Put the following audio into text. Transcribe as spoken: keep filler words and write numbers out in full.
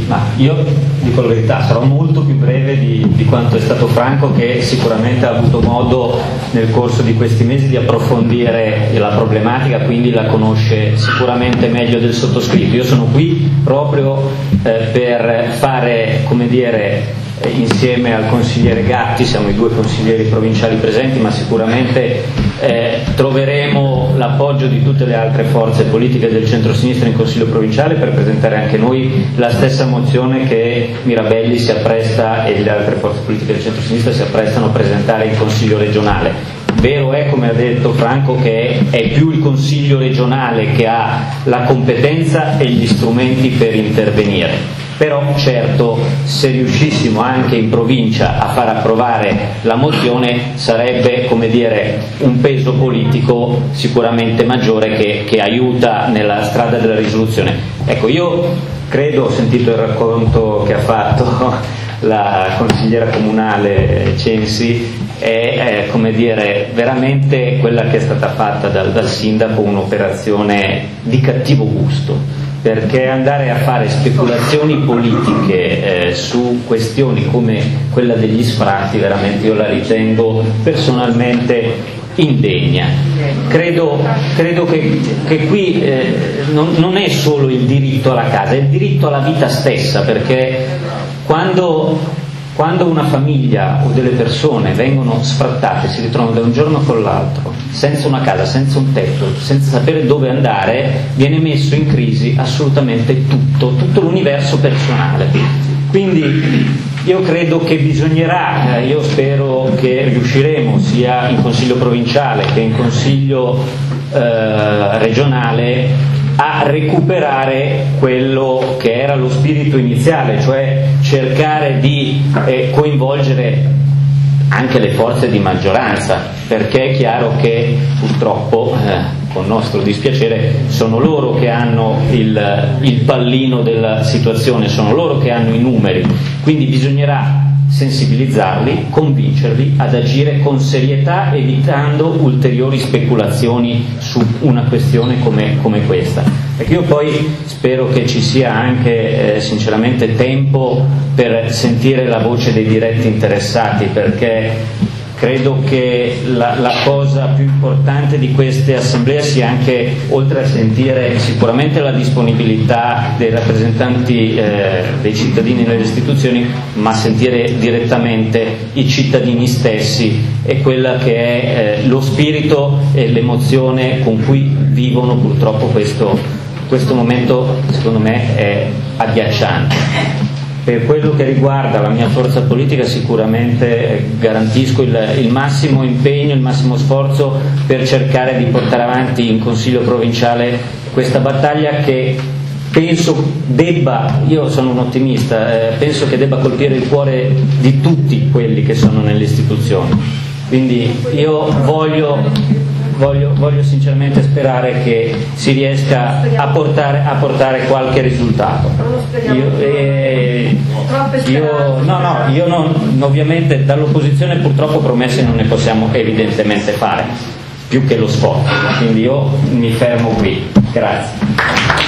ma io dico la verità, sarò molto più breve di, di quanto è stato Franco, che sicuramente ha avuto modo nel corso di questi mesi di approfondire la problematica, quindi la conosce sicuramente meglio del sottoscritto. Io sono qui proprio eh, per fare, come dire, insieme al consigliere Gatti, siamo i due consiglieri provinciali presenti, ma sicuramente eh, troveremo l'appoggio di tutte le altre forze politiche del centro-sinistra in Consiglio provinciale per presentare anche noi la stessa mozione che Mirabelli si appresta e le altre forze politiche del centro-sinistra si apprestano a presentare in Consiglio regionale. Vero è, come ha detto Franco, che è più il Consiglio regionale che ha la competenza e gli strumenti per intervenire. Però certo, se riuscissimo anche in provincia a far approvare la mozione sarebbe, come dire, un peso politico sicuramente maggiore che, che aiuta nella strada della risoluzione. Ecco, io credo, ho sentito il racconto che ha fatto la consigliera comunale Censi, è, è come dire, veramente quella che è stata fatta dal, dal sindaco un'operazione di cattivo gusto, perché andare a fare speculazioni politiche eh, su questioni come quella degli sfratti veramente io la ritengo personalmente indegna. Credo, credo che, che qui eh, non, non è solo il diritto alla casa, è il diritto alla vita stessa, perché quando Quando una famiglia o delle persone vengono sfrattate, si ritrovano da un giorno con l'altro, senza una casa, senza un tetto, senza sapere dove andare, viene messo in crisi assolutamente tutto, tutto l'universo personale. Quindi io credo che bisognerà, io spero che riusciremo sia in Consiglio provinciale che in Consiglio eh, regionale a recuperare quello che era lo spirito iniziale, cioè cercare di eh, coinvolgere anche le forze di maggioranza, perché è chiaro che purtroppo, eh, con nostro dispiacere, sono loro che hanno il, il pallino della situazione, sono loro che hanno i numeri, quindi bisognerà sensibilizzarli, convincerli ad agire con serietà, evitando ulteriori speculazioni su una questione come, come questa. Perché io poi spero che ci sia anche eh, sinceramente tempo per sentire la voce dei diretti interessati, perché credo che la, la cosa più importante di queste assemblee sia anche, oltre a sentire sicuramente la disponibilità dei rappresentanti eh, dei cittadini nelle istituzioni, ma sentire direttamente i cittadini stessi e quella che è eh, lo spirito e l'emozione con cui vivono purtroppo questo, questo momento, secondo me è agghiacciante. Per quello che riguarda la mia forza politica sicuramente garantisco il, il massimo impegno, il massimo sforzo per cercare di portare avanti in Consiglio provinciale questa battaglia che penso debba, io sono un ottimista, eh, penso che debba colpire il cuore di tutti quelli che sono nelle istituzioni. Quindi io voglio Voglio, voglio sinceramente sperare che si riesca a portare, a portare qualche risultato. Io, eh, io, no, no, io non, ovviamente dall'opposizione purtroppo promesse non ne possiamo evidentemente fare, più che lo sforzo, quindi io mi fermo qui. Grazie.